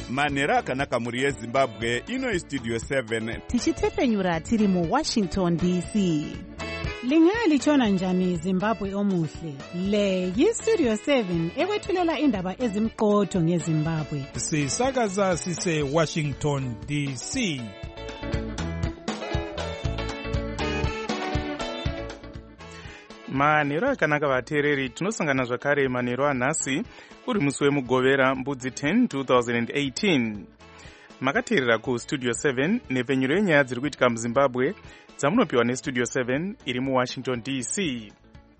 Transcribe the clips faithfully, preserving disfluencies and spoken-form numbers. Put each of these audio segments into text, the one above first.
manhero akanaka mhuri yezimbabwe. Ino istudio seven tichitefenyura tiri muwashington D C. Lingalitshona njani Zimbabwe omuhle? Le yistudio seven ekwethulela indaba ezimqotho ngeZimbabwe. Sisakaza sise Washington D C. Manhero akanaka vateereri, tinosangana zvakare manhero anhasi uri musi wemugovera mbudzi ten twenty eighteen. Makateerera kustudio seven nepfenyuro yenyaya dziri kuitika muZimbabwe dzamunopiwa nestudio seven iri muWashington D C.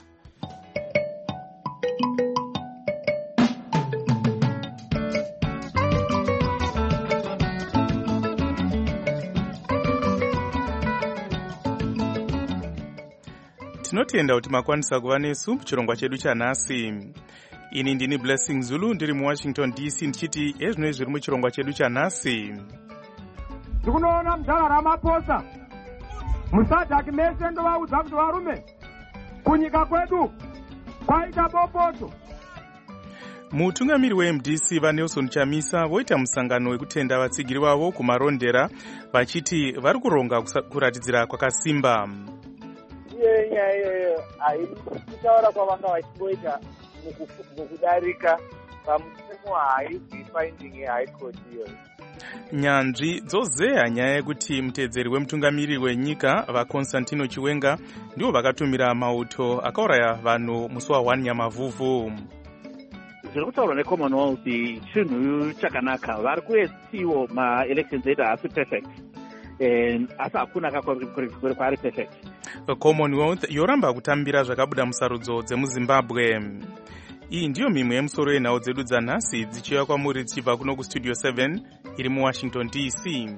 Tinotenda kuti makwanisa kuva nesu muchirongwa chedu chanhasi. Ini ndini Blessing Zulu ndiri muWashington D C ndichiti ezvino zviri muchirongwa chedu chanhasi. Tikunoona mudhara Ramaphosa musadhaki mese ndovaudza kuti varume kunyika kwedu kwaita bopoto. Mutungamiri weM D C vaNelson Chamisa voita musangano wekutenda vatsigiri vavo kumarondera vachiti vari kuronga kuratidzira kwakasimba. Iye nyaya iyoyo haikutaura kwavanga vachingoita mukudarika pamutemo haisi finding yeHigh Court iyoyo. Nyanzvi dzozeya nyaya yekuti mutedzeri wemutungamiri wenyika vaConstantino Chiwenga ndivo vakatumira mauto akauraya vanhu musi wa1 Nyamavhuvhu. Zviri kutaurwa neCommonwealth chinhu chakanaka. Vari kuestiwo ma-elections edu haasi perfect, asi hakuna kakuri kwari perfect. Commonwealth yoramba kutambira zvakabuda musarudzo dzemuZimbabwe. Iyi ndiyo mimwe yemusoro yenhau dzedu dzanhasi dzichiuya kwamuri tichibva kuno kustudio seven iri muWashington D C.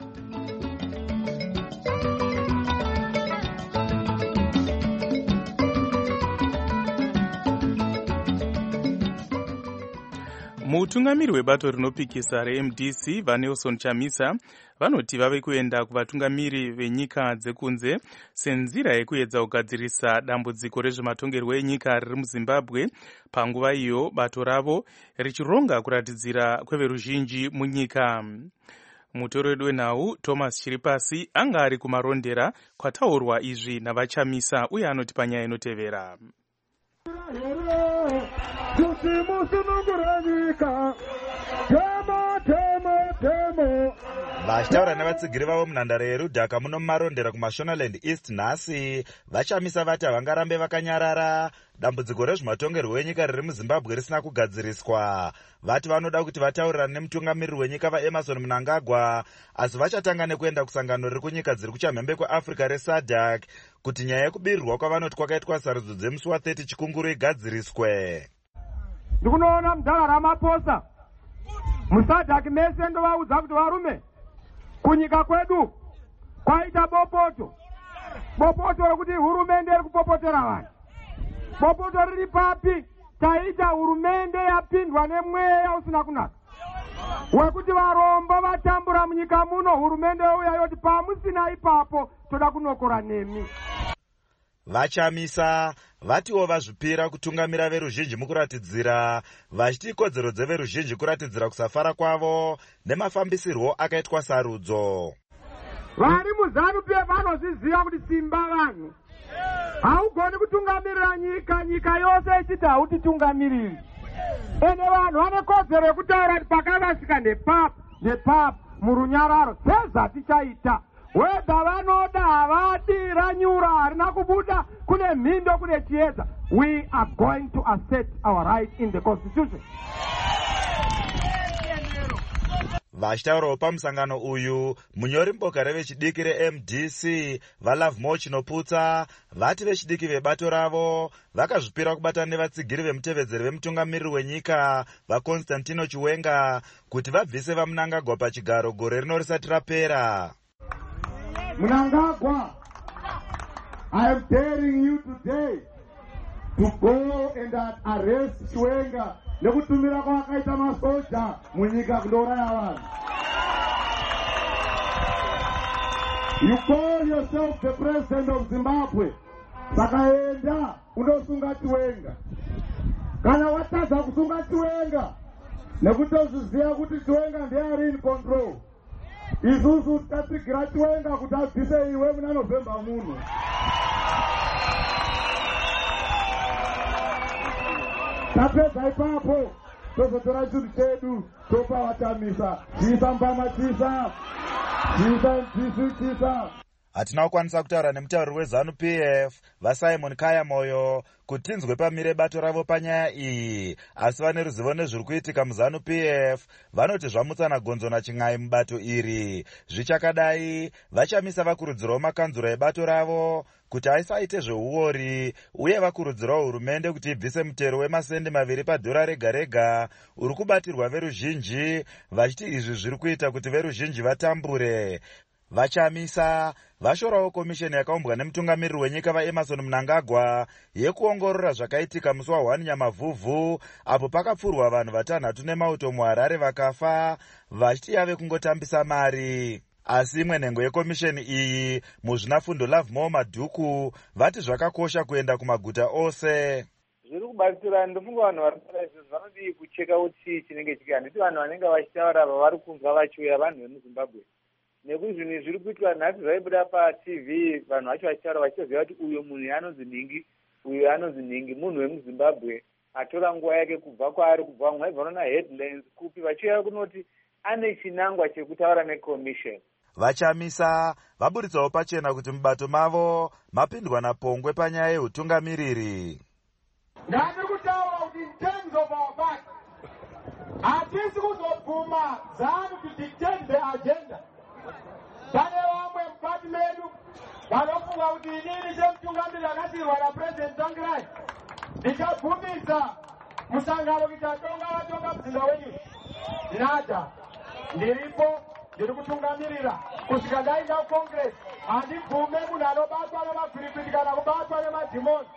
Mutungamiri webato rinopikisa reM D C vaNelson Chamisa vanoti vave kuenda kuvatungamiri venyika dzekunze senzira yekuedza kugadzirisa dambudziko rezvematongerwo enyika riri muZimbabwe, panguva iyo bato ravo richironga kuratidzira kweveruzhinji munyika. Mutoro wedu wenhau Thomas Chiripasi anga ari kumarondera kwataurwa izvi navaChamisa uye anoti panyaya inotevera. Vachitaura nevatsigiri vavo munhandare yerudhaka muno mumarondera kuMashonaland East nhasi, vaChamisa vati havangarambe vakanyarara dambudziko rezvematongerwo enyika riri muZimbabwe risina kugadziriswa. Vati vanoda kuti vataurirane nemutungamiriri wenyika vaEmerson Mnangagwa, asi vachatanga nekuenda kusangano riri kunyika dziri kuchamhembe kweAfrica reSADC kuti nyaya yekubirirwa kwavanoti kwakaitwa sarudzo dzemusi wa30 chikunguru igadziriswe. Ndikunoona mudhara Ramaphosa musadhaki mese ndovaudza kuti varume kunyika kwedu kwaita bopoto. Bopoto rekuti hurumende iri kupopotera vanhu. Bopoto riri papi? Taita hurumende yapindwa nemweya usina kunaka wekuti varombo vatambura munyika muno. Hurumende uya yoti pamusina ipapo toda kunokora nemi. VaChamisa vatiwo vazvipira kutungamira veruzhinji mukuratidzira, vachiti kodzero dzeveruzhinji kuratidzira kusafara kwavo nemafambisirwo akaitwa sarudzo. Vari muZANU-P F vanozviziva kuti simba vanhu haugoni kutungamirira nyika, nyika yose ichiti hautitungamiriri. Ene vanhu vane kodzero yekutaura kuti pakavasika nepapa nepapa murunyararo seza tichaita. Weda vanoda havadi ranyura harina kubuda kune mhindo kune chiedza. We are going to assert our right in the constitution. Vachitaurawo pamusangano uyu, munyori mboka revechidiki reM D C vaLovemore Chinoputsa vati vechidiki vebato ravo vakazvipira kubatana nevatsigiri vemutevedzeri vemutungamiriri wenyika vaConstantino Chiwenga kuti vabvise vaMnangagwa pachigaro gore rino risati rapera. Mnangagwa, I am daring you today to go and arrest Chiwenga nekutumira kwakaita masoja munyika kundouraya vanhu. You call yourself the president of Zimbabwe. Sakaenda undosunga Chiwenga. Kana watadza kusunga Chiwenga, nekutozviziva kuti Chiwenga ndiye ari in control. Isusu tatsigira Chiwenga kuti abvise iwe muna November muno. Tapedza ipapo tozotora chinhu chedu topa vatamisa. Chisa mbama chisa. Chisa mchisi chisa. Hatina kukwanisa kutaura nemutauriri weZanu P F vaSimon Kaya Moyo kuti tinzwe pamire bato ravo panyaya iyi, asi vane ruzivo nezviri kuitika muZanu P F vanoti zvamutsana gonzo nachin'ai mubato iri. Zvichakadai vachamisa vakurudzirawo makanzuro ebato ravo kuti aisaite zveuori, uye vakurudzirawo hurumende kuti ibvise mutero wemasendi maviri padhora rega rega uri kubatirwa veruzhinji, vachiti izvi zviri kuita kuti veruzhinji vatambure. Vachamisa vashorawo komisheni yakaumbwa nemutungamiriri wenyika vaEmerson Mnangagwa yekuongorora zvakaitika musi wa first Nyamavhuvhu, apo pakapfurwa vanhu vatanhatu nemauto muHarare vakafa vachiti yave kungotambisa mari. Asi imwe nhengo yekomisheni iyi muzvinafundo Love More Madhuku vati zvakakosha kuenda kumaguta ose. Zviri kubatsira, ndofunga vanhu vari izvi vanodi kucheka kuti chinenge chiki, handiti vanhu vanenge vachitaura vavari kunzwa vachiuya vanhu vemuZimbabwe. Nekuti zvinhu zviri kuitwa nhasi zvaibuda paT V, vanhu vacho vachitaura vachiziva kuti uyo munhu anonzi Ningi, uyo anonzi Ningi, munhu wemuZimbabwe atora nguva yake kubva kwaari kubva mwaibva nona headlines kupi vachiuya kunoti ane chinangwa chekutaura neCommission. Vachamisa vaburitsawo pachena kuti mubato mavo mapindwa napongwe panyaya yeutungamiriri. Ndiri kutaura kuti in terms of our back, hatisi kuzobvuma Zanu to dictate the agenda. Pane vamwe mukati medu vanofunga kuti inini semutungamiriri akatirwa naPresident Tsvangirai ndichabvumisa musangano kuti atonga vatonga muzinda wenyu. Nada, ndiripo ndiri kutungamirira kusvika ndaenda kuCongress. Handibvume munhu anobatwa nemagwirikwiti kana kubatwa nemadhimoni.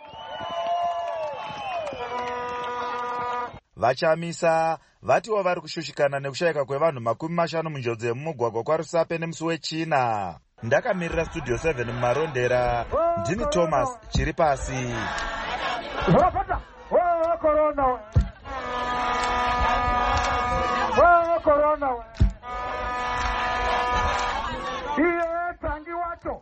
Vachamisa vatiwo vari kushushikana nekushayika kwevanhu makumi mashanu munjodzi yemumugwagwa kwaRusape nemusi wechina. Ndakamirira Studio seven mumarondera, ndini Thomas chiri pasi. Zvakata, wewe corona. Wewe corona. Iye tangi wacho.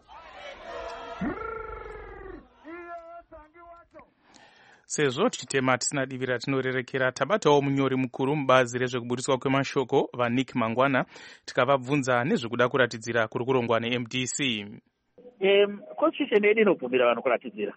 Sezvo tichitema tisina divi ratinorerekera, tabatawo munyori mukuru mubazi rezvekuburiswa kwemashoko vaNick Mangwana tikavabvunza nezvekuda kuratidzira kuri kurongwa neM D C. Um, constitution yedu inobvumira vanhu kuratidzira.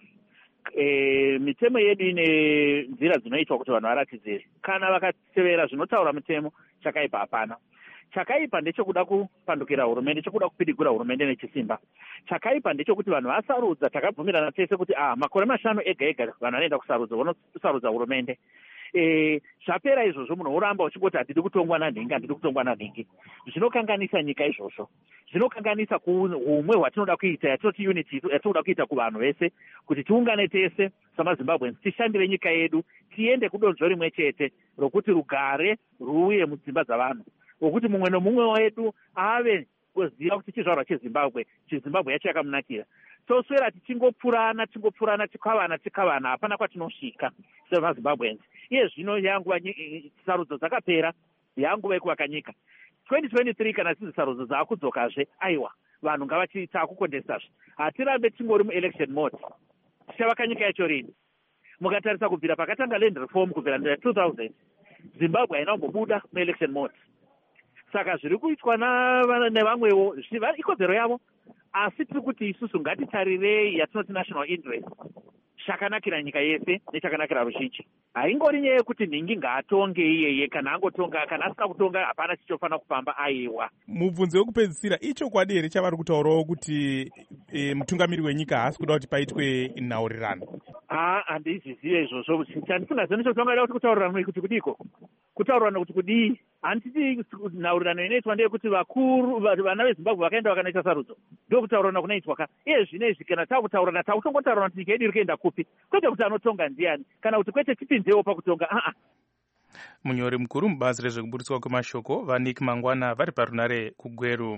E, mitemo yedu ine nzira dzinoitwa kuti vanhu varatidzire. Kana vakatevera zvinotaura mitemo, chakaipa hapana. Chakaipa ndechekuda kupandukira hurumende, chekuda kupidigura hurumende nechisimba. Chakaipa ndechekuti vanhu vasarudza, takabvumirana tese kuti ah makore mashanu ega ega vanhu vanoenda kusarudza, vanosarudza hurumende. Eh zvapera izvozvo munhu uramba uchingoti hatidi kutongwa naNhingi, handidi kutongwa naNhingi. Zvinokanganisa nyika izvozvo. Zvinokanganisa kuumwe hwatinoda kuita, yatinoti unity, yatinoda kuita kuvanhu vese kuti tiungane tese samaZimbabweans tishandire nyika yedu, tiende kudonzvo rimwe chete rokuti rugare ruuye mudzimba dzavanhu. Wokuti mumwe nomumwe wedu ave kuziva kuti chizvarwa cheZimbabwe, chiZimbabwe yacho yakamunakira. Toswera tichingopfurana, tingopfurana, tikavana, tikavana, hapana kwatinosvika semaZimbabweans. Iye zvino yanguva sarudzo dzakapera, yanguva yekuvaka nyika. twenty twenty-three kana dzidzi sarudzo dzaakudzokazve, aiwa, vanhu ngavachiita kukondesazve. Hatirambe tingori muelection mode. Tichavaka nyika yacho rini? Mukatarisa kubvira pakatanga land reform kubvira two thousand, Zimbabwe haina kumbobuda muelection mode. Saka zviri kuitwa nevamwewo ikodzero yavo, asi tiri kuti isusu ngatitarirei yatinoti national interest, chakanakira nyika yese nechakanakira ruzhinji. Haingori nyaya yekuti Nhingi ngaatonge iyeye, kana angotonga, kana asina kutonga hapana chichofana kupamba, aiwa. Mubvunzo wekupedzisira, ichokwadi here chavari kutaurawo kuti e, mutungamiri wenyika haasi kuda kuti paitwe nhaurirano? Ah, handizvizive izvozvo. Chandisingazivi nechotongaida kuti kutaurirano kuti kudiko, kutaurirano kuti kudii. Handiti nhaurirano inoitwa ndeyekuti vakuru vana veZimbabwe vakaenda vakanoita sarudzo ndio kutaurirana kunoitwa ka. Iye zvinezvi kana takutaurana tautongotaurana kuti nyika yedu iri kuenda kupi, kwete kuti anotonga ndiani, kana kuti kwete tipinzewo pakutonga. Aa. Munyori mukuru mubazi rezvekuburiswa kwemashoko vaNick Mangwana vari parunare kuGweru.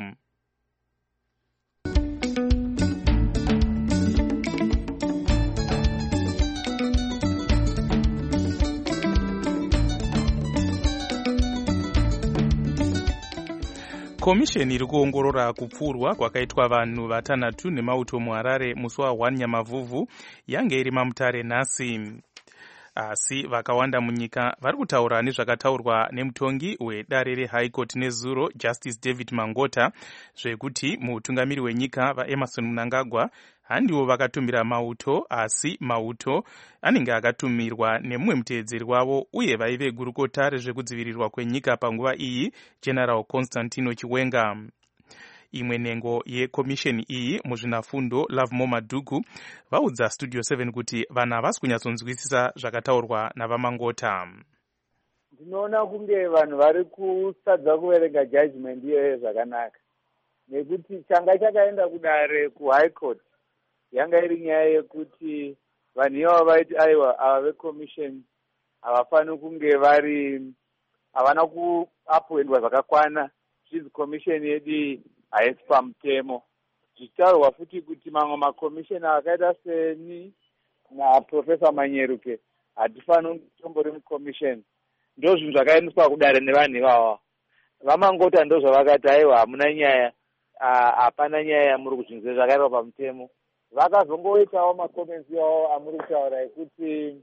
komisheni iri kuongorora kupfurwa kwakaitwa vanhu vatanhatu nemauto muharare musi wa01 nyamavhuvhu yange iri mamutare nhasi. Asi vakawanda munyika vari kutaura nezvakataurwa nemutongi wedare rehigh court nezuro Justice David Mangota zvekuti mutungamiri wenyika vaEmerson Mnangagwa handiwo vakatumira mauto, asi mauto anenge akatumirwa nemumwe muteedzeri wavo uye vaive gurukota rezvekudzivirirwa kwenyika panguva iyi General Constantino Chiwenga. Imwe nhengo yekomisheni iyi muzvinafundo Lovemore Madhuku vaudza Studio seven kuti vanhu havasi kunyatsonzwisisa zvakataurwa navamangota. Ndinoona kunge vanhu vari kusadza kuverenga judgment iyoyo zvakanaka, nekuti changa chakaenda kudare kuhigh court yanga iri nyaya yekuti vanhu ivavo vaiti aiwa ava vekomisheni havafaniri kunge vari havana kuappointwa zvakakwana zvizi komisheni yedu haisi pamutemo. Zvichitaurwa futi kuti mamwe makomisheni akaita seni naprofesa Manyeruke hatifaniri kutombori mukomisheni. Ndo zvinhu zvakaendeswa kudare nevanhu ivava. Vamangota ndo zvavakati aiwa hamuna nyaya, hapana nyaya muri kuzvinhu zvakaitwa pamutemo. Vakazongoitawo makomensi avo amuri kutaura ekuti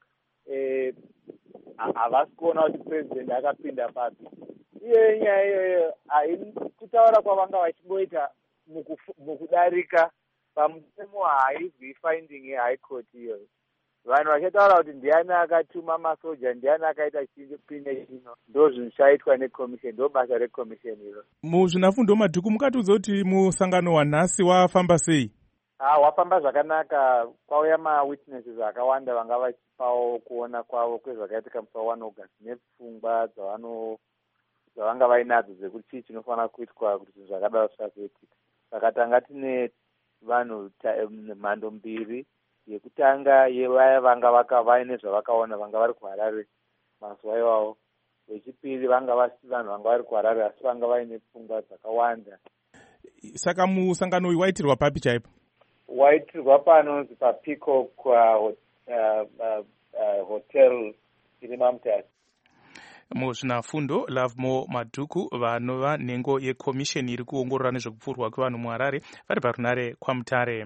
havasi kuona kuti president akapinda papi. Iyoyo nyaya iyoyo haini kutaura kwavanga vachingoita mukudarika pamutemo haizwi finding yehigh court iyoyo. Vanhu vachitaura kuti ndiani akatuma masoja, ndiani akaita chipinda chino, ndo zvinhu zvaitwa nekomisheni, ndo basa rekomisheni iro. Muzvinafundo Madhuku mukatiudza kuti musangano wanhasi wafamba sei? Ah, wafamba zvakanaka. Kwauya mawitnesses akawanda vanga vachipawo kuona kwavo kwezvakaitika musi wa one August nepfungwa dzavano zvavanga vainadzo dzekuti chii chinofanira kuitwa kuti zvinhu zvakadaro zvisazoitika. Saka tanga tine vanhu mhando mbiri. Yekutanga yevaya vanga vakavaine zvavakaona vanga vari kuHarare mazuva iwawo. Wechipiri vanga vasi vanhu vanga vari kuHarare asi vanga vaine pfungwa dzakawanda. Saka musangano uyu waitirwa papi chaipo? Waitirwa panonzi paPeacock uh, uh, uh, uh, hotel iri mamutare. Muzvinafundo Lovemore Madhuku vanova nhengo yekomisheni iri kuongorora nezvekupfurwa kwevanhu muHarare vari parunare kwaMutare.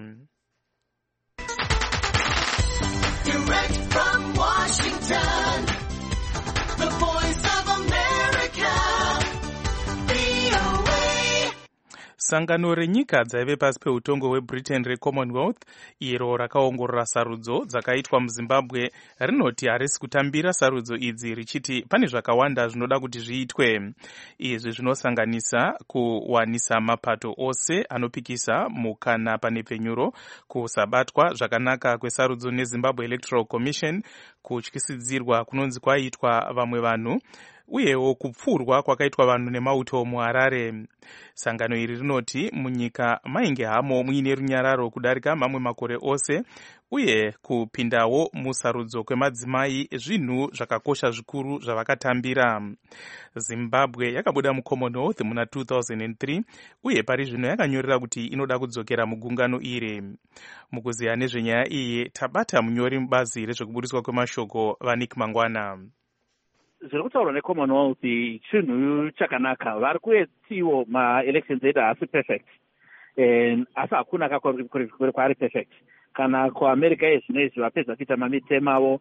Direct from Washington, the voice of America, V O A. Sangano renyika dzaive pasi peutongo hweBritain reCommonwealth iro rakaongorora sarudzo dzakaitwa muZimbabwe rinoti harisi kutambira sarudzo idzi richiti pane zvakawanda zvinoda kuti zviitwe. Izvi zvinosanganisa kuwanisa mapato ose anopikisa mukana pane penyuro, kusabatwa zvakanaka kwesarudzo neZimbabwe Electoral Commission, kutyisidzirwa kunonzi kwaitwa vamwe vanhu, uyewo kupfurwa kwakaitwa vanhu nemauto muHarare. Sangano iri rinoti munyika mainge hamo muine runyararo kudarika mamwe makore ose, uye kupindawo musarudzo kwemadzimai zvinhu zvakakosha zvikuru zvavakatambira. Zimbabwe yakabuda muCommonwealth muna two thousand three uye pari zvino yakanyorera kuti inoda kudzokera mugungano iri. Mukuziya nezvenyaya iyi tabata munyori mubazi rezvekubudiswa kwemashoko vaNick Mangwana. Zviri kutaurwa neCommonwealth chinhu chakanaka. Vari kuetiwo maelections edu haasi perfect, asi hakuna kakuri kwaari perfect. Kana kuAmerica yezvino izvi vapedza kuita mamitema avo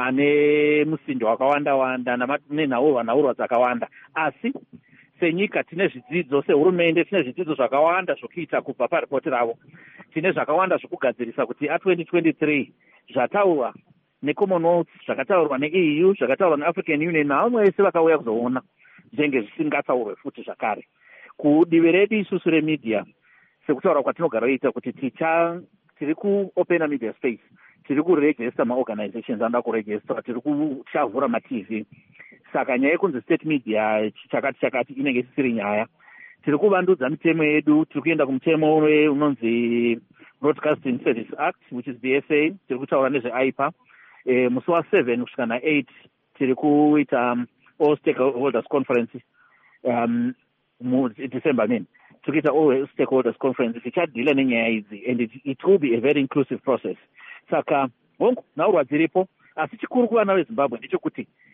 ane musindo wakawanda-wanda nenhaurwa nhaurwa dzakawanda, asi senyika tine zvidzidzo, sehurumende tine zvidzidzo zvakawanda zvokuita kubva paripoti ravo. Tine zvakawanda zvokugadzirisa kuti a20 twenty-three zvataurwa neCommonwealth, zvakataurwa neE U, zvakataurwa neAfrican Union navamwe vese vakauya kuzoona zvenge zvisingataurwe futi zvakare. Kudivi redu isusu remedia, sekutaura kwatinogara ita kuti ticha tiri kuopena media space, tiri kuregister maorganizations anoda kuregister, tiri kuchavhura maTV. Saka nyaya yekunzi state media chakati chakati inenge isiri nyaya. Tiri kuvandudza mitemo yedu, tiri kuenda kumutemo unonzi Broadcasting Service Act, which is B S A, tiri kutaura nezveAIPA. E, musi wa seven kusvika na eight tiri kuita um, all stakeholders conference um, mu December nini. Tiri kuita all stakeholders conference tichadhila nenyaya idzi, and it, it will be a very inclusive process. Saka hongu nhaurwa dziripo, asi chikuru kuvana veZimbabwe ndechekuti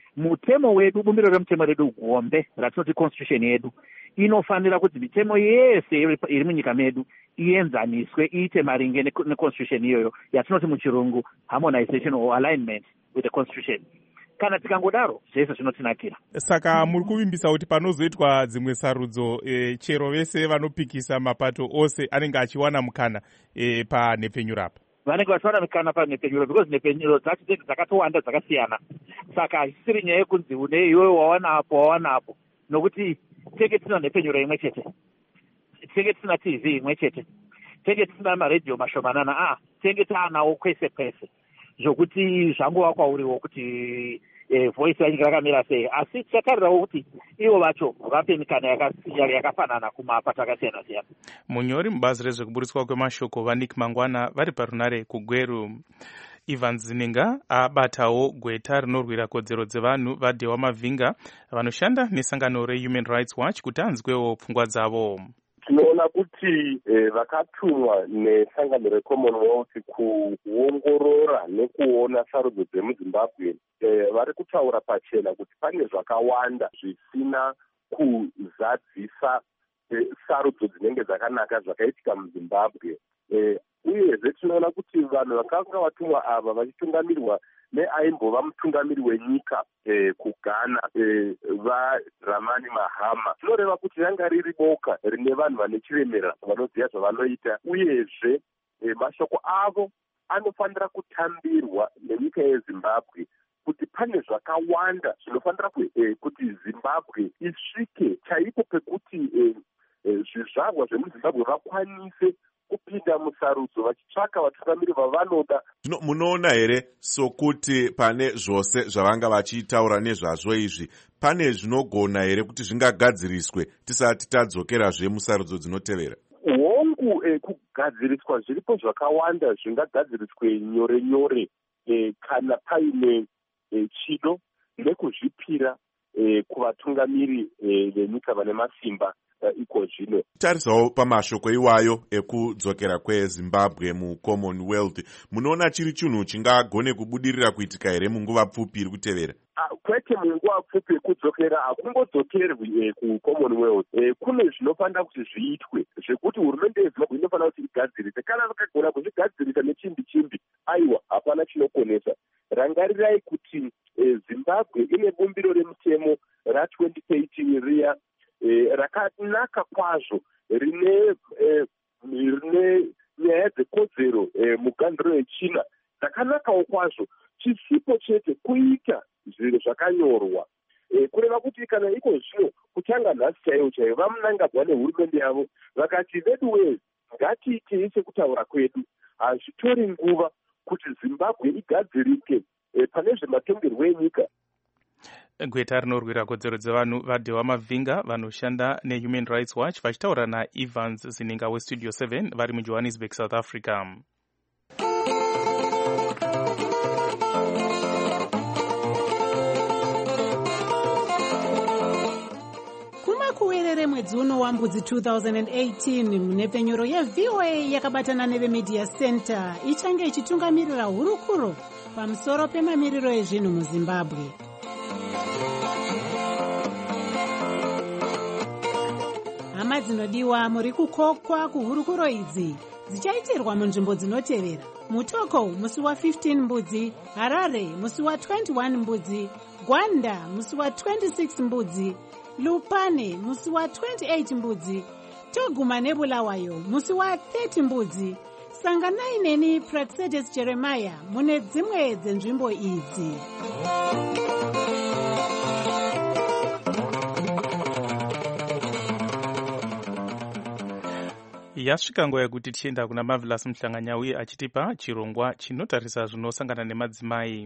mutemo wedu, bumbiro remutemo redu gombe ratinoti constitution yedu, inofanira kuti mitemo yese iri munyika medu ienzaniswe iite maringe neconstitution iyoyo yatinoti muchirungu harmonization or alignment with the constitution. Kana tikangodaro zvese zvinotinakira. Saka muri kuvimbisa kuti panozoitwa dzimwe sarudzo e, chero vese vanopikisa mapato ose anenge achiwana mukana e, panhepfenyuro rapa vanenge vachiwana mukana panhepfenyuro, because nhepfenyuro dzacho dzedu dzakatowanda dzakasiyana. Saka hazvisiri nyaya yekunzi une iwewe wawana apo wawana apo, nokuti tenge tisina nhepfenyuro imwe chete, tenge tisina T V imwe chete, tenge tisina maredhiyo mashomanana, ah tenge taanawo kwese kwese, zvokuti zvangova kwauriwo kuti eh, voice yanyika rakamira sei. Asi tichatarirawo kuti ivo vacho vape mikana yakafanana kumapato akasiyana siyana. Munyori mubazi rezvekuburitswa kwemashoko vaNick Mangwana vari parunare kuGweru. Ivan Zininga abatawo gweta rinorwira kodzero dzevanhu vaDhewa Mavhinga vanoshanda nesangano reHuman Rights Watch kuti anzwewo pfungwa dzavo. Tinoona kuti eh, vakatumwa nesangano reCommonwealth kuongorora nekuona sarudzo dzemuZimbabwe eh, vari kutaura pachena kuti pane zvakawanda zvisina kuzadzisa eh, sarudzo dzinenge dzakanaka zvakaitika muZimbabwe. Eh, uyezve tinoona kuti vanhu vakanga vatumwa ava vachitungamirirwa neaimbova mutungamiri wenyika eh, kuGhana eh, vaDramani Mahama. Tinoreva kuti ranga riri boka rine vanhu vane chiremera vanoziva zvavanoita, uyezve eh, mashoko avo anofanira kutambirwa nenyika yeZimbabwe kuti pane zvakawanda zvinofanira eh, kuti Zimbabwe isvike chaipo pekuti eh, eh, zvizvarwa zvemuZimbabwe vakwanise kupinda musarudzo vachitsvaka vatungamiri vavanoda. Zvino munoona here sokuti pane zvose zvavanga vachitaura nezvazvo izvi, pane zvinogona here kuti zvingagadziriswe tisati tadzokerazve musarudzo dzinotevera? Hongu eh, kugadziriswa zviripo zvakawanda zvingagadziriswe nyore nyore eh, kana paine eh, chido nekuzvipira eh, kuvatungamiri eh, venyika vane masimba iko zvino. Tarisawo pamashoko iwayo ekudzokera kweZimbabwe muCommonwealth, munoona chiri chinhu chingagone kubudirira kuitika here munguva pfupi iri kutevera? Kwete munguva pfupi yekudzokera hakungodzokerwi eh, kuCommonwealth. Eh, kune zvinofanira kuti zviitwe zvekuti hurumende yeZimbabwe inofanira kuti igadzirise. Kana vakagona kuzvigadzirisa nechimbi chimbi, aiwa hapana chinokonesa. Rangarirai kuti eh, Zimbabwe ine bumbiro remutemo ratwenty thirteen riya Eh, rakanaka kwazvo rine eh, rine nyaya dzekodzero eh, mugandiro yechina dzakanakawo kwazvo, chisipo chete kuita zviro zvakanyorwa eh, kureva kuti kana iko zvino kutanga nhasi chaivo chaivo vamunangagwa nehurumende yavo vakati vedu wee ngatiitei sekutaura kwedu, hazvitori nguva kuti Zimbabwe igadzirike eh, pane zvematongerwo enyika. Gweta rinorwira kodzero dzevanhu vaDhewa Mavhinga vanoshanda neHuman Rights Watch vachitaura naEvans Zininga weStudio seven vari muJohannesburg, South Africa. Kumakuwerere mwedzi uno wambudzi two thousand eighteen munhepfenyuro yeV O A yakabatana neveMedia Center ichange ichitungamirira hurukuro pamusoro pemamiriro ezvinhu muZimbabwe. Hama dzinodiwa, muri kukokwa kuhurukuro idzi dzichaitirwa munzvimbo dzinotevera: Mutoko musi wa fifteen mbudzi, Harare musi wa twenty-one mbudzi, Gwanda musi wa twenty-six mbudzi, Lupane musi wa twenty-eight mbudzi, Toguma neBulawayo musi wa thirty mbudzi. Sanganai neni Praxedes Jeremiah mune dzimwe dzenzvimbo idzi. Yasvika nguva yekuti tichienda kuna Marvelous Muhlanganyauye achitipa chirongwa chinotarisa zvinosangana nemadzimai.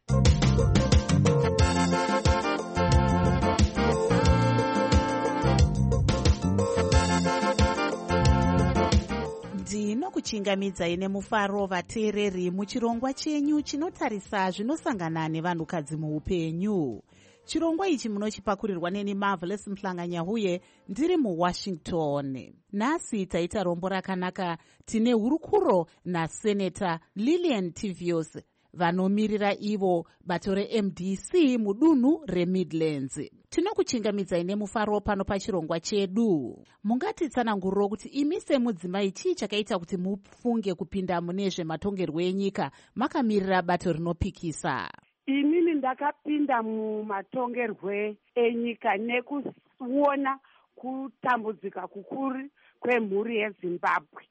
ndinokuchingamidzai nemufaro vateereri muchirongwa chenyu chinotarisa zvinosangana nevanhukadzi muupenyu. Chirongwa ichi munochipakurirwa neni Marvelous Muhlanganyauye ndiri muWashington. Nhasi taita rombo rakanaka, tine hurukuro naSeneta Lillian Tivius vanomirira ivo bato reM D C mudunhu reMidlands. Tinokuchingamidzai nemufaro pano pachirongwa chedu. Mungatitsananguriro kuti imi semudzimai chii chakaita kuti mufunge kupinda mune zvematongerwo enyika makamirira bato rinopikisa? Inini ndakapinda mumatongerwo enyika nekuona kutambudzika kukuru kwemhuri yeZimbabwe.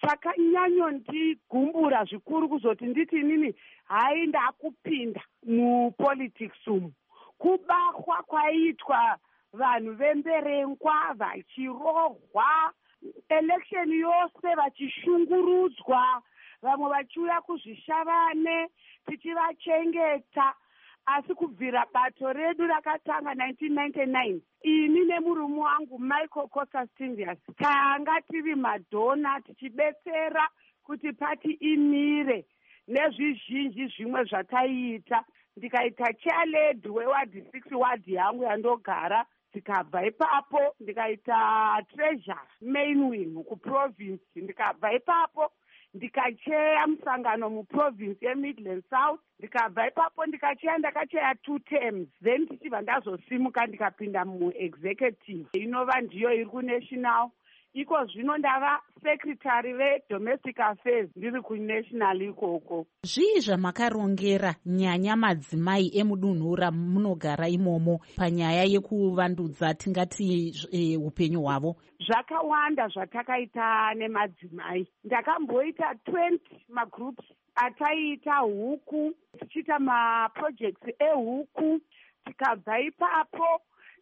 Chakanyanyondigumbura zvikuru kuzoti nditi inini hai ndakupinda mupolitics umu. Kubahwa kwaitwa vanhu vemberengwa vachirohwa, election yose vachishungurudzwa, vamwe vachiuya kuzvishavane tichivachengeta. Asi kubvira bato redu rakatanga nineteen ninety-nine, ini nemurume wangu Michael Costa-Stingius tanga tiri madhona tichibetsera kuti pati imire nezvizhinji zvimwe zvataiita. Ndikaita chairlady weward six ward yangu yandogara, ndikabva ipapo ndikaita treasurer mainwing kuprovince, ndikabva ipapo ndikacheya musangano muprovince yeMidland South, ndikabva ipapo ndikacheya ndakacheya two terms, then tichibva ndazosimuka ndikapinda muexecutive inova ndiyo iri kunational. Iko zvino ndava secretary vedomestic affairs ndiri kunational ikoko. Zvii zvamakarongera nyanya madzimai emudunhu ramunogara imomo panyaya yekuvandudza tingati e, upenyu hwavo? Zvakawanda zvatakaita nemadzimai. Ndakamboita twenty magroups ataita huku, tichiita maprojects ehuku. Tikabva ipapo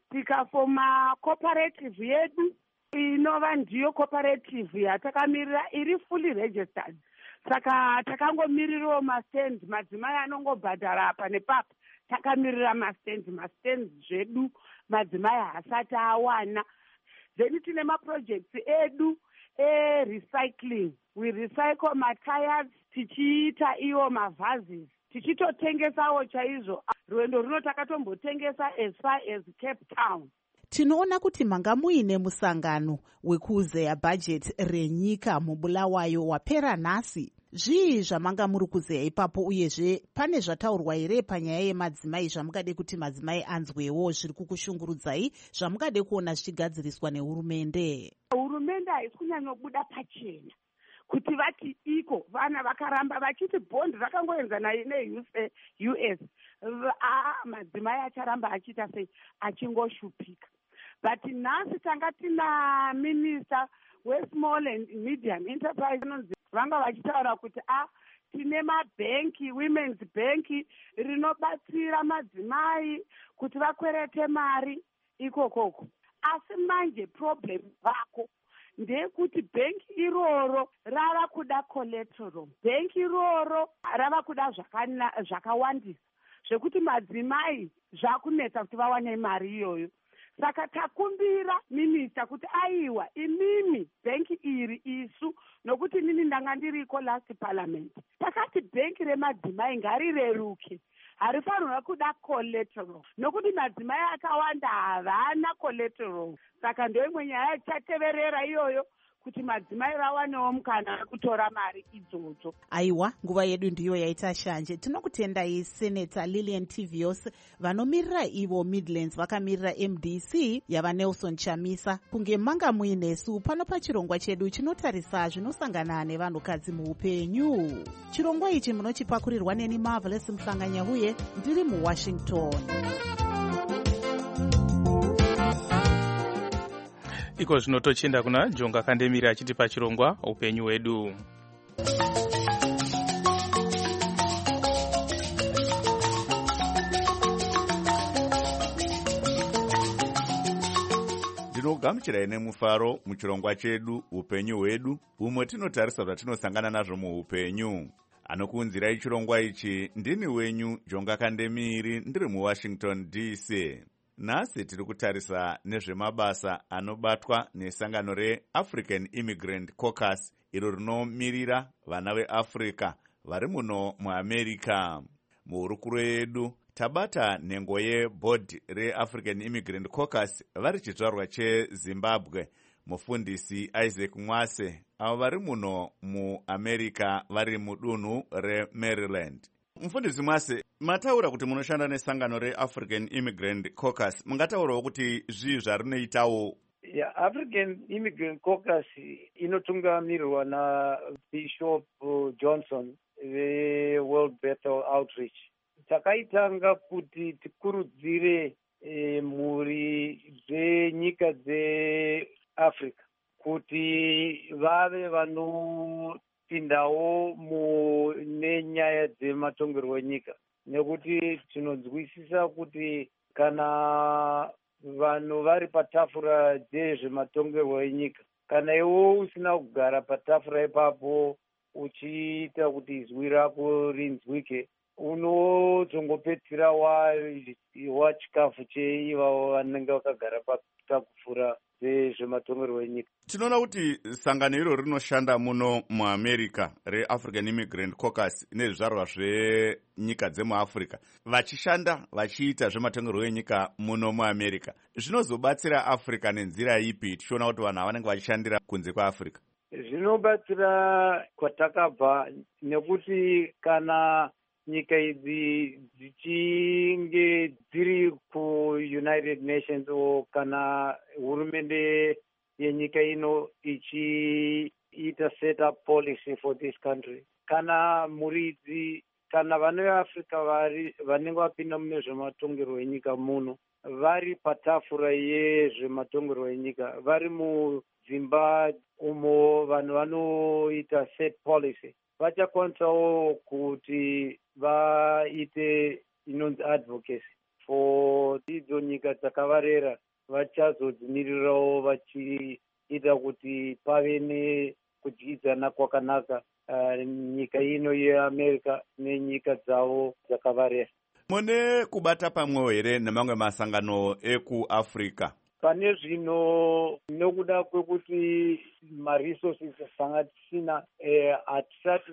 tikafoma cooperative yedu inova ndiyo cooperative yatakamirira iri fully registered. Saka takangomirirawo mastand, madzimai anongobhadhara apa nepapa. Takamirira mastand, mastand zvedu madzimai hasati awana. Then tine maprojects edu e-recycling. We recycle matires, tichiita iwo mavases. Tichitotengesawo chaizvo. Rwendo runo takatombotengesa as far as Cape Town. Tinoona kuti manga muine musangano wekuzeya bhajet renyika mubulawayo wapera nhasi. Zvii zvamanga muri kuzeya ipapo, uyezve pane zvataurwa here panyaya yemadzimai zvamungade kuti madzimai anzwewo zviri kukushungurudzai, zvamungade kuona zvichigadziriswa nehurumende? Hurumende haisi kunyanyobuda pachena kuti vati iko vana vakaramba vachiti bond rakangoenzana neU S. Ah, madzimai acharamba achiita sei achingoshupika. But nhasi tanga tina minister weSmall and Medium Enterprise vanga vachitaura kuti ah tine mabhenki, women's bank rinobatsira madzimai kuti vakwerete mari ikokoko. Asi manje problem vako ndekuti bhenki iroro rava kuda collateral. Bhenki iroro rava kuda zvakawandisa zvekuti madzimai zvakunetsa kuti vawane mari iyoyo. Saka takumbira minista kuti aiwa imimi bhenki iri isu, nokuti nini ndanga ndiriko last parliament, takati bhenki remadzimai ngarireruke, harifanirwa kuda collateral, nokuti madzimai akawanda havana collateral. Saka ndio imwe nyaya chateverera iyoyo kuti madzimai vawanewo mukana wekutora mari idzodzo. Aiwa, nguva yedu ndiyo yaita shanje. Tinokutendai Senator Lillian Tivios, vanomirira ivo Midlands vakamirira M D C yava Nelson Chamisa. Kunge manga muinesu pano pachirongwa chedu chinotarisa zvinosangana nevanhukadzi muupenyu. Chirongwa ichi munochipakurirwa neni Marvelous Mhlanganyahuye, ndiri muWashington. Iko zvino tochienda kuna Jonga Kandemiri achiti pachirongwa upenyu hwedu. Ndinogamuchirai nemufaro muchirongwa chedu upenyu hwedu, umwe tinotarisa zvatinosangana nazvo muupenyu. Anokuunzirai chirongwa ichi ndini wenyu Jonga Kandemiri, ndiri muWashington D C. Nhasi tiri kutarisa nezvemabasa anobatwa nesangano reAfrican Immigrant Caucus, iro rinomirira vana veAfrica vari muno muAmerica. Muhurukuro yedu tabata nhengo yebhodhi reAfrican Immigrant Caucus vari chizvarwa cheZimbabwe, mufundisi Isaac Mwase, avo vari muno muAmerica vari mudunhu reMaryland. mufundisi Mwase, mataura kuti munoshanda nesangano reAfrican Immigrant Caucus, mungataurawo kuti zvii zvarinoitawo? Yeah, African Immigrant Caucus inotungamirirwa naBishop Johnson veWorld Bethel Outreach. Takaitanga kuti tikurudzire e, mhuri dzenyika dzeAfrica kuti vave vanopindawo mune nyaya dzematongerwo enyika, nekuti tinonzwisisa kuti kana vanhu vari patafura dzezvematongerwo enyika, kana iwo usina kugara patafura ipapo uchiita kuti izwi rako rinzwike, unozongopedzisira wachikafu cheivavo vanenge vakagara patafura dzezvematongerwo enyika. Tinoona kuti sangano iro rinoshanda muno muAmerica reAfrican Immigrant Caucus nezvizvarwa zvenyika dzemuAfrica, vachishanda vachiita zvematongerwo enyika muno muAmerica. Zvinozobatsira Africa nenzira ipi tichiona kuti vanhu vanenge vachishandira kunze kwaAfrica? Zvinobatsira kwatakabva, nekuti kana nyika idzi dzichinge dziri kuUnited Nations o kana hurumende yenyika ino ichiita set up policy for this country, kana muridzi kana vana veAfrica vari vanenge vapinda mune zvematongerwo enyika muno vari patafura yezvematongerwo enyika, vari mudzimba umo vanhu vanoita set policy, vachakwanisawo kuti vaite inonzi advocacy for idzo nyika dzakavarera, vachazodzimirirawo vachiita kuti pave nekudyidzana kwakanaka uh, nyika ino yeAmerica nenyika dzavo dzakavarera. Mune kubata pamwewo here nemamwe masangano ekuAfrica? Pane zvino nokuda kwekuti maresources tanga tisina, eh, hatisati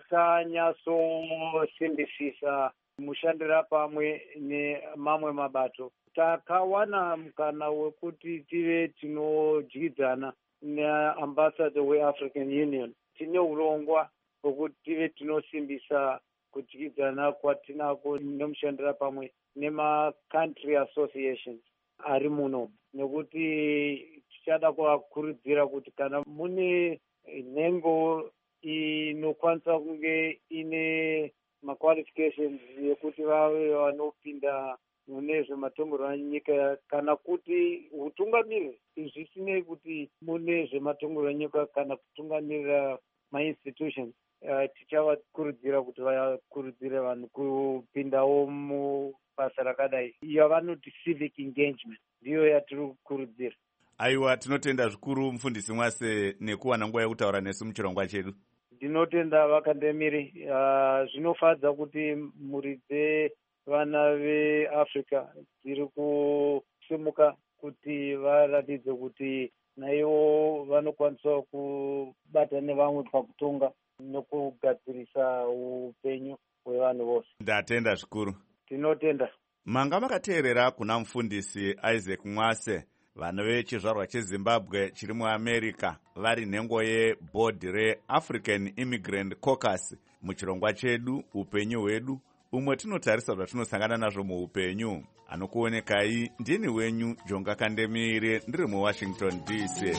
tanyatsosimbisisa mushandira pamwe nemamwe mabato. Takawana mukana wekuti tive tinodyidzana neambassador weAfrican Union. Tine urongwa hwekuti tive tinosimbisa kudyidzana kwatinako nemushandira pamwe nema-country associations ari muno, nekuti tichada kuvakurudzira kuti kana mune nhengo inokwanisa kunge ine maqualifications yekuti vave vanopinda mune zvematongerwo enyika, kana kuti utungamiriri zvisinei kuti mune zvematongerwo enyika kana kutungamirira mainstitutions, uh, tichavakurudzira kuti vakurudzire vanhu kupindawo mubasa rakadai. Yavanoti civic engagement ndiyo yatiri kukurudzira. Aiwa, tinotenda zvikuru mufundisi Mwase nekuwana nguva yekutaura nesu muchirongwa chedu. Ndinotenda vakandemiri. Uh, zvinofadza kuti mhuri dzevana veAfrica dziri kusimuka kuti varatidze kuti naivo vanokwanisa kubata nevamwe pakutonga nekugadzirisa upenyu hwevanhu vose. Ndatenda zvikuru. Tinotenda. Manga makateerera kuna mufundisi Isaac Mwase, vanhu vechizvarwa cheZimbabwe chiri muAmerica, vari nhengo yebhodhi reAfrican Immigrant Caucus muchirongwa chedu upenyu hwedu, umwe tinotarisa zvatinosangana nazvo muupenyu. Anokuonekai ndini wenyu Jonga Kandemire, ndiri muWashington D C.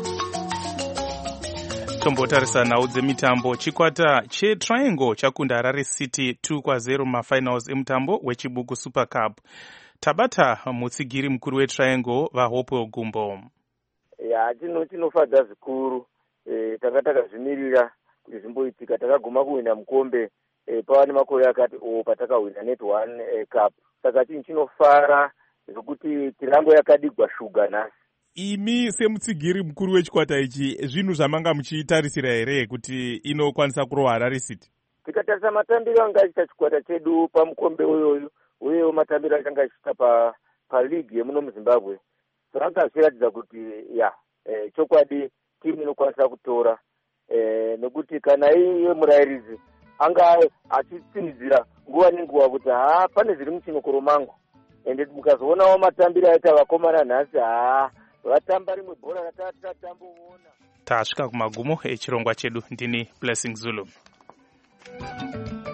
Tombotarisa nhau dzemitambo. Chikwata cheTriangle chakunda Harare City two kwa zero mumafinals emutambo wechibuku Super Cup. Tabata mutsigiri mukuru weTriangle vaHope Gumbo. Ya chino chinofadza zvikuru. E, tanga takazvimirira kuti zvimboitika, takaguma kuwina mukombe e, pava nemakore akati o patakawina net one e, cup. Saka chinhu chinofara zvekuti tirango yakadigwa shuga nhasi. Imi semutsigiri mukuru wechikwata ichi, zvinhu zvamanga muchitarisira here kuti inokwanisa kurohwa Harare City? Tikatarisa matambiro anga achiita chikwata chedu pamukombe uyoyo, uyewo matambiro achanga achiita pa paligi yemuno muZimbabwe, zvanga zvichiratidza kuti ya e, chokwadi timu inokwanisa kutora e, nekuti kana iye murairidzi anga achitsinidzira nguva nenguva kuti haa pane zviri muchinokoro mangu, ende mukazoonawo matambiro aita vakomana nhasi, haa vatamba rimwe bhora ratatatamboona. Tasvika kumagumo echirongwa chedu. Ndini Blessing Zulu.